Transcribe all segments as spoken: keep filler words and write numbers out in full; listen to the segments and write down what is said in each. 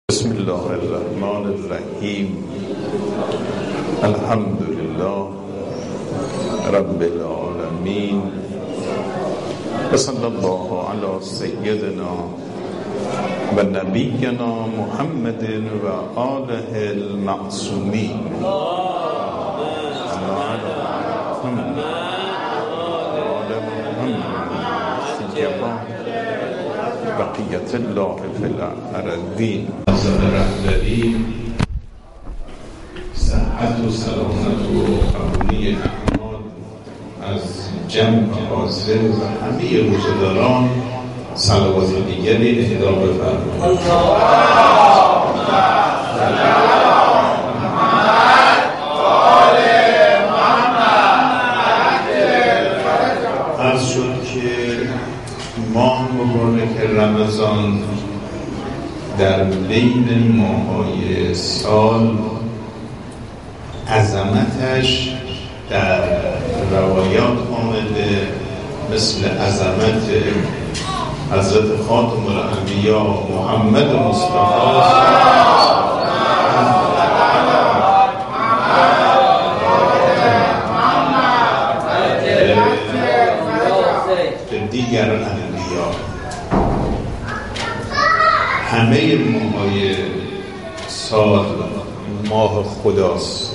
بسم الله الرحمن الرحیم. الحمد لله رب العالمین و صلی الله علی سیدنا و نبینا محمد و آله المعصومین. بقیت الله فی الارضین. رهبری صحت و سلامت و قبولی اعمال از جمع حاضر و همه روزداران صلوات دیگری اهدا بفرمایید. عرض شد که ماه مبارک رمضان در بین ماه‌های سال عظمتش در روایات آمده، مثل عظمت حضرت خاتم الانبیا محمد مصطفی دیگر انبیا. همه ماه‌های سال ماه خداست،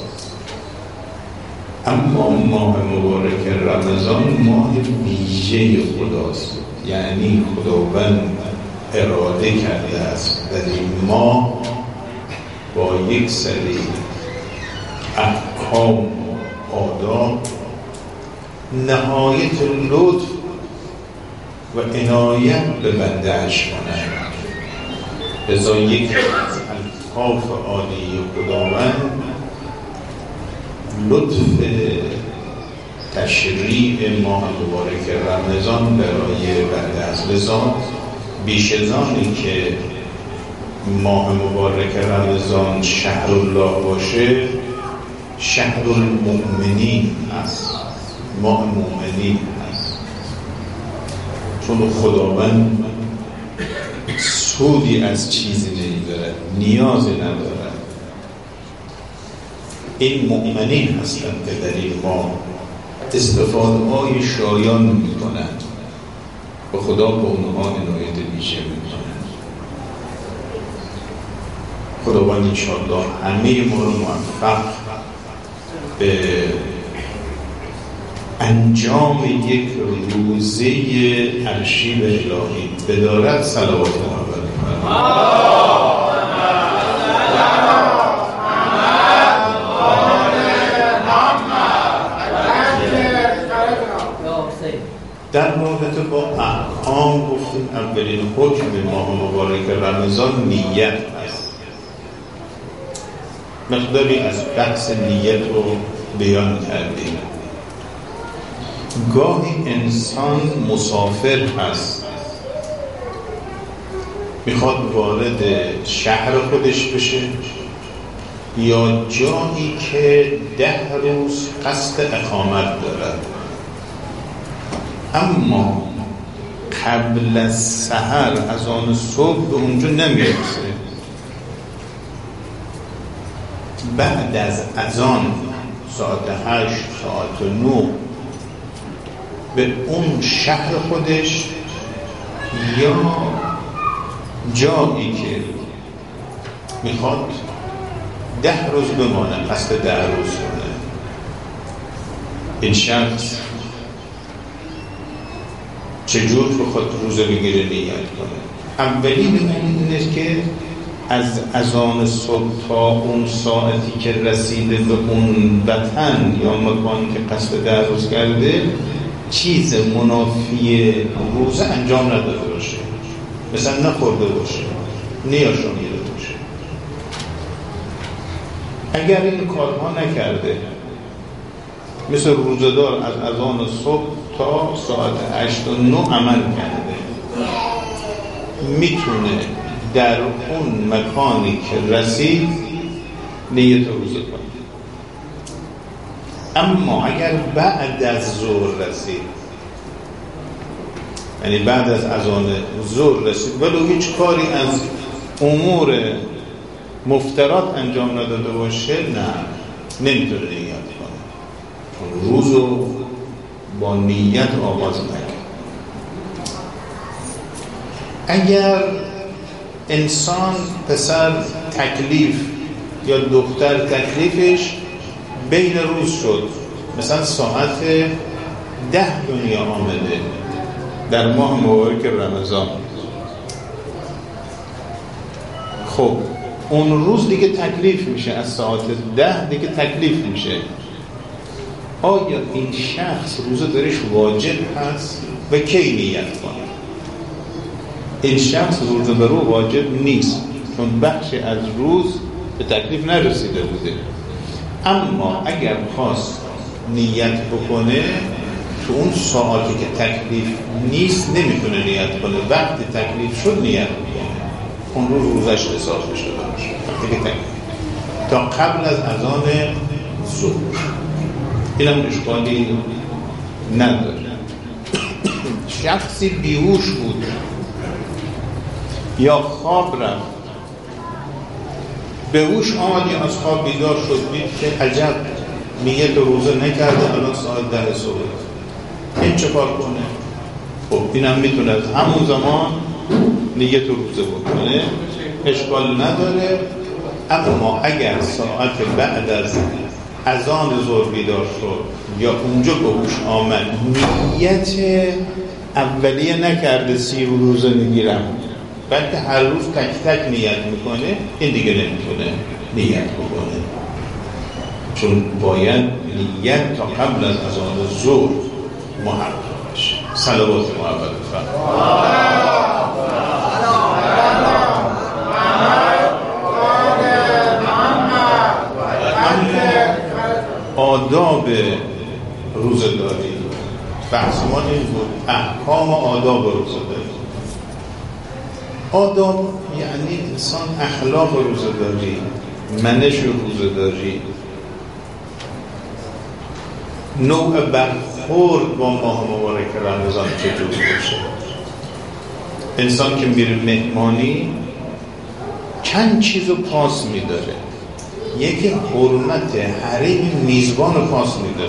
اما ماه مبارک رمضان ماه ویژه خداست. یعنی خداوند اراده کرده است در این ماه با یک سری احکام و آداب نهایت لطف و عنایت به بنده‌اش کنند. لذا یک از الطاف عالی خداوند لطف تشریع ماه مبارک رمضان برای بنده است. لذا بیش از آنی که ماه مبارک رمضان شهر الله باشه، شهر المؤمنین است، ماه مؤمنین است، چون خداوند سودی از چیزی نمی‌دارد، نیازی ندارد. این مؤمنین هستند که در این ماه استفاده‌های شایان می‌کنند و خدا به اونها عنایت ویژه می‌کند. خداوند انشاءالله همه ما رو موفق به انجام یک روزه ارشیو الهی بدارد. صلوات الله در رابطه با احکام گفتیم اولین حکم ماه مبارک رمضان نیت است. مقداری از بحث نیت رو بیان کردیم. گاهی انسان مسافر هست، میخواد وارد شهر خودش بشه یا جایی که ده روز قصد اقامت دارد، اما قبل از سحر از آن صبح به اونجا نمیرسه. بعد از اذان ساعت هشت ساعت نه به اون شهر خودش یا جایی که میخواد ده روز بمانه، قصد ده روز کنه، این شخص چجور بخواد روزه بگیره نیت کنه؟ اولین اینه که از اذان صبح تا اون ساعتی که رسیده به اون وطن یا مکانی که قصد ده روز کرده چیز منافی روزه انجام نداده باشه، مثلا نخورده باشه، نیاشامیده باشه. اگر این کارها نکرده، مثل روزدار از اذان صبح تا ساعت هشت و نه عمل کرده، میتونه در اون مکانی که رسید نیت روزه کنه. اما اگر بعد از ظهر رسید، یعنی بعد از اذان ظهر رسید ولو هیچ کاری از امور مفترات انجام نداده باشه نه نمیتونه نیت کنه، چون روزو با نیت آغاز نکنه. اگر انسان پسر تکلیف یا دختر تکلیفش بین روز شد، مثلا ساعت ده دنیا آمده در ماه مبارک رمضان، خب اون روز دیگه تکلیف میشه، از ساعت ده دیگه تکلیف میشه. آیا این شخص روزه درش واجب هست و کی نیت کنه؟ این شخص روزه بر او واجب نیست، چون بخشی از روز به تکلیف نرسیده بوده. اما اگر خواست نیت بکنه، تو اون ساعتی که تکلیف نیست نمیتونه نیت کنه، وقتی تکلیف شد نیت میکنه، اون روز روزش حساب بشه باشه وقتی که تکلیف تا قبل از اذان ظهر. این هم اشکالی نداره. شخصی بیهوش بود یا خواب رفت، به هوش آمد یا از خواب بیدار شد، دید که عجب نیت روزه نکرده، الان ساعت ده صبح، این چه کار کنه؟ خب این هم میتونه از همون زمان نیت روزه بکنه، اشکال نداره. اما اگر ساعت بعد از اذان ظهر بیدار شد یا اونجا به هوش آمد نیت اولیه نکرده سی روزه میگیرم، بلکه هر روز تک تک نیت میکنه، این دیگه نمیتونه نیت بکنه، چون باید نیت تا قبل از اذان ظهر محقق بشه. صلوات محمد فرمایید. آداب روزه‌داری بحث ما این بود، احکام آداب روزه‌داری. آداب یعنی انسان اخلاق روزه‌داری، منش روزه‌داری، نوع برخورد با ماه مبارک رمضان چجور باشه. انسان که میره مهمانی چند چیزو پاس میداره. یکی حرمت حریم میزبان پاس میداره،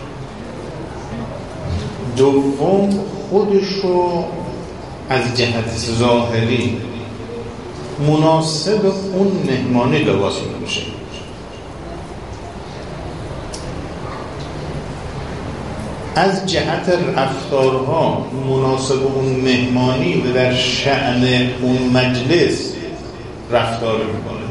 دوم خودشو از جهت ظاهری مناسب اون مهمانی لباس می‌پوشه. از جهت رفتارها مناسب اون مهمانی و در شأن اون مجلس رفتار میکنه.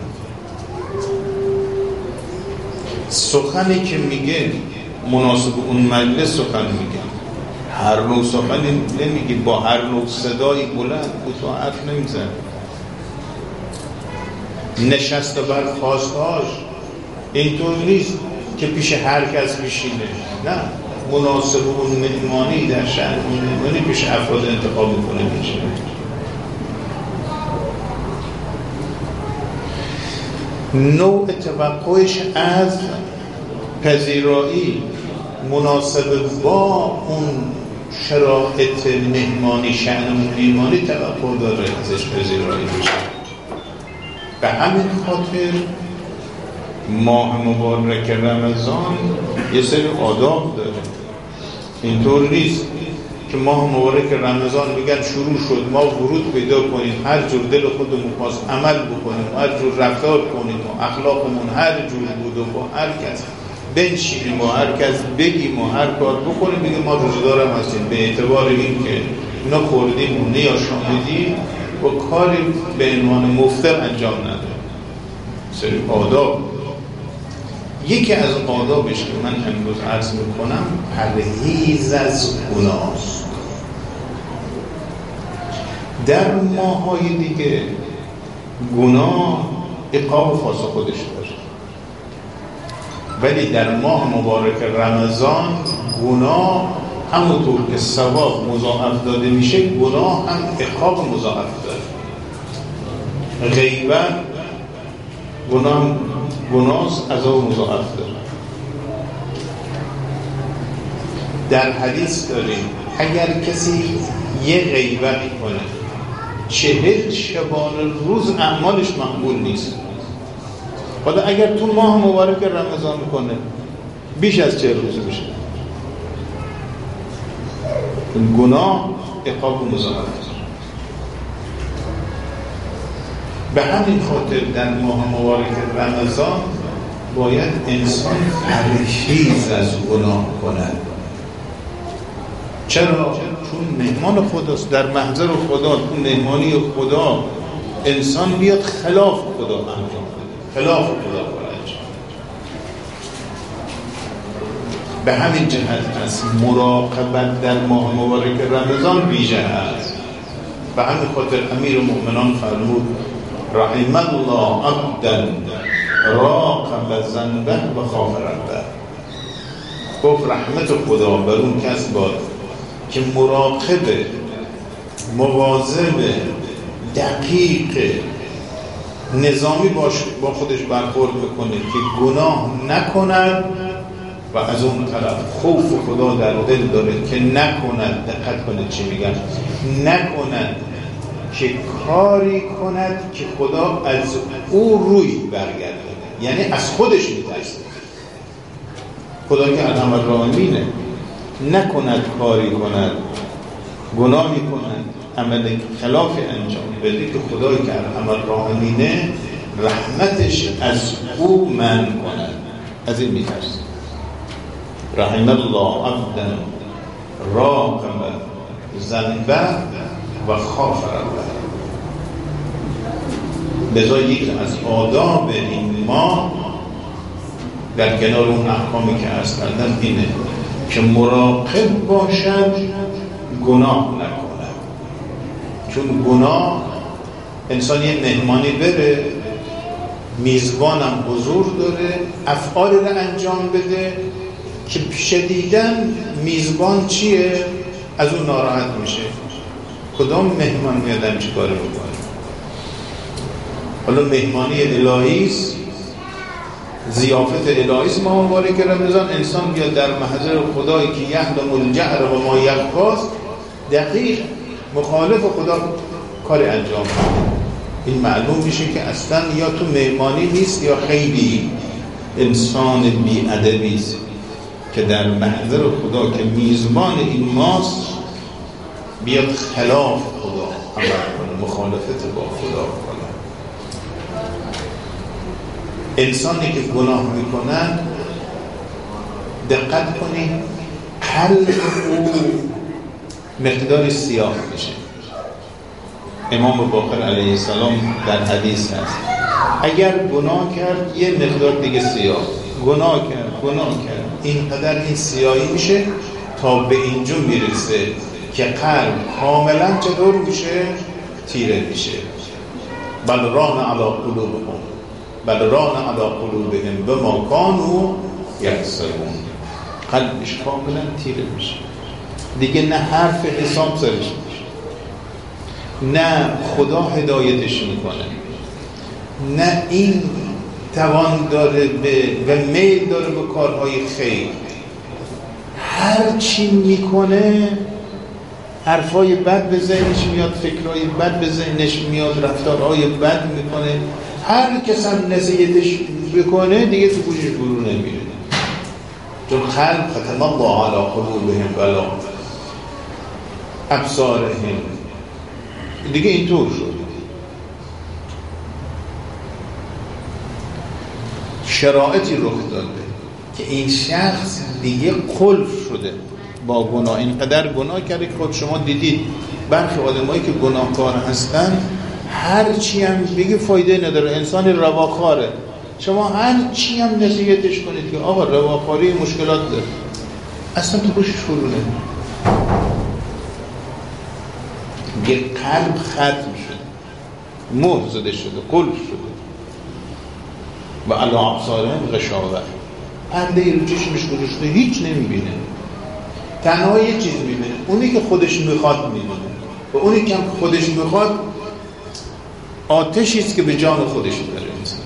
سخنی که میگه مناسب اون مجلس سخن میگه. هر نوع سخنی نمیگه، با هر نوع صدایی بلند کوتاه حرف نمیزنه. نشست و برخاستهاش اینطور نیست که پیش هر کس بشینه، نه، مناسب اون مهمانی در شأن اون مهمانی پیش افراد انتخاب میکنه میشه. نوع توقعش از پذیرایی مناسب با اون شرایط مهمانی، شأن مهمانی توقع داره ازش پذیرایی بشه. به همین خاطر ماه مبارک رمضان یه سری آداب داره. اینطور نیست که ماه مبارک رمضان میگن شروع شد ما ورود پیدا کنیم، هر جور دل خودمون خواست عمل بکنیم، هر جور رفتار کنیم و اخلاقمون هر جور بود و با هر کس بنشینیم و هر کس بگیم و هر کار بکنیم میگه ما روزدار هم هستیم، به اعتبار این که اینا خوردیم و نیاشامیدیم و کاری به عنوان مفطر انجام نداریم. سری آداب، یکی از آدابش که من امروز عرض میکنم پرهیز از گناه است. در ماهای دیگه گناه عقاب خاص خودش داره، ولی در ماه مبارک رمضان گناه همونطور که ثواب مضاعف داده میشه، گناه هم عقاب مضاعف داره. غیبت گناه گناه عذاب مضاعف داره. در حدیث داریم اگر کسی یه غیبت کنه چهل شبانه روز اعمالش مقبول نیست. حالا اگر تو ماه مبارک رمضان کنه بیش از چهل روز بشه، گناه عقاب و مضاعف. به همین خاطر در ماه مبارک رمضان باید انسان پرهیز از گناه کند. چرا؟ چون مهمان خداست، در محضر خدا، تو مهمانی خدا انسان بیاد خلاف خدا انجام بده، خلاف خدا انجام. به همین جهت از مراقبت در ماه مبارک رمضان ویژه است. به همین خاطر امیر المؤمنان فرمود رحم الله عبدا راقب ذنبه و خاف ربه. گفت رحمت خدا بر اون کس باد که مراقب، مواظب، دقیق، نظامی باش با خودش برخورد بکنه که گناه نکند و از اون طرف خوف خدا در دل داره که نکند. دقت کنید چی میگم، نکند که کاری کند که خدا از او روی برگرده، یعنی از خودش میترسه. خدا که ارحم الراحمینه، نکند کاری کند، گناهی کند، عمل خلاف انجام بده که خدایی که ارحم الراحمینه رحمتش از او منع کند، از این میترسه. رحم الله عبدا راقب ذنبه و خاف ربه. لذا یک از آداب این ما در کنار اون احکامی که عرض کردم اینه که مراقب باشد گناه نکند. چون گناه انسان یه مهمانی بره، میزبانم حضور داره، افعالی رو انجام بده که شدیداً میزبان چیه؟ از اون ناراحت میشه. کدام مهمان میادم چی کاره بکنه؟ حالا مهمانی الهیست، ضیافت الهیست ما مبارک رمضان، انسان بیاد در محضر خدایی که یعلم الجهر و ما یخفاست، دقیق مخالف خدا کار انجام بده. این معلوم میشه که اصلا یا تو مهمانی نیست یا خیلی انسان بی‌ادبی است که در محضر خدا که میزبان این ماست بیاد خلاف خدا عمل کنه، مخالفت با خدا کنه. انسانی که گناه میکنن دقت کنید قلب او مقدار سیاه میشه. امام باقر علیه السلام در حدیث هست اگر گناه کرد یه مقدار دیگه سیاه، گناه کرد گناه کرد اینقدر این سیاهی میشه تا به اینجا میرسه که قلب کاملا چطور میشه؟ تیره میشه. بل ران علی قلوبهم بل ران علی قلوبهم بما کانوا یکسبون. قلبش کاملا تیره میشه دیگه، نه حرف حساب سرش میشه، نه خدا هدایتش میکنه، نه این توان داره به و میل داره به کارهای خیر. هر چی میکنه حرفای بد به ذهنش میاد، فکرهای بد به ذهنش میاد، رفتارهای بد میکنه. هر کس هم نصیحتش بکنه دیگه تو گوشش فرو نمیره، چون خلق ختم الله علی قلوبهم و ابصارهم دیگه اینطور شد. شرایطی رخ داده که این شخص دیگه قلف شده با گناه، اینقدر گناه کرده که خود شما دیدید برخی آدمایی که گناهکار هستن هر چی هم بگی فایده نداره، انسان رواخاره. شما هر چی هم نصیحتش کنید که آقا رواخاری مشکلات داره، اصلا تو گوشش فرو نمیره. یه قلب ختم شده، مهر زده شده، قلب شده. و علی ابصارهم غشاوه، پرده رو چشمش گذاشته هیچ نمیبینه، تنها یه چیز میبینه، اونی که خودش میخواد میبینه و اونی که خودش میخواد آتشی است که به جان خودش میبره.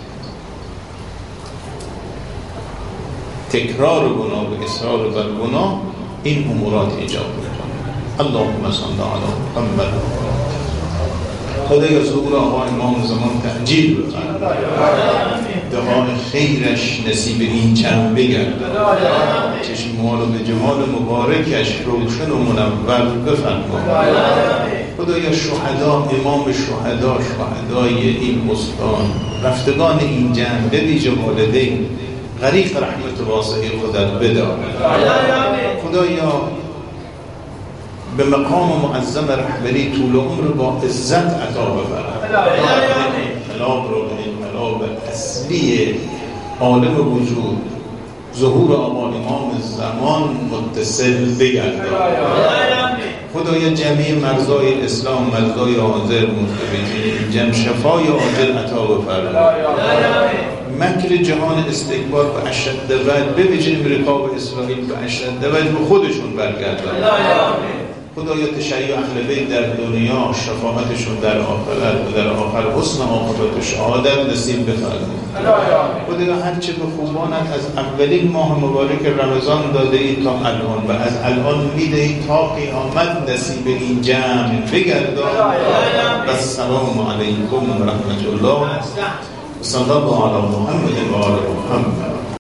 تکرار گناه و اصرار بر گناه این امورات ایجاد میکنه. اللهم صل علی محمد. خدای ظهور آقا امام زمان تعجیل بفرما، دعای خیرش نصیب این چند بگرد، چشم ما رو به جمال مبارکش روشن و منور بفرما. خدایا شهدا، امام شهدا، شهدای این استان، رفتگان این جنگ، به ویژه والدین، غریق رحمت واسعی خودت بدار. خدایا به مقام معظم رهبری طول عمر با عزت عطا بفرما. انقلاب رو به انقلاب اصلی عالم وجود، ظهور آقا امام زمان متصل بگردان. خدایا جمعی مرزای اسلام، مرزای حاضر مستبدین جمع شفای عاجل عطا بفرما. مکر جهان استکبار به اشد وجه، به ویژه امریکا و اسرائیل به اشد وجه به خودشون برگردان. خدایا تشیع اهل بیت در دنیا، شفاعتشون در آخرت و در آخر حسن عاقبت و شهادت نصیب بفرما. خدایا هرچه به خوبانت از اولین ماه مبارک رمضان داده ای تا الان و از الان میده ای تا قیامت نصیب این جمع بگردان. و السلام علیکم و رحمت الله و صلی الله علی محمد و آل محمد.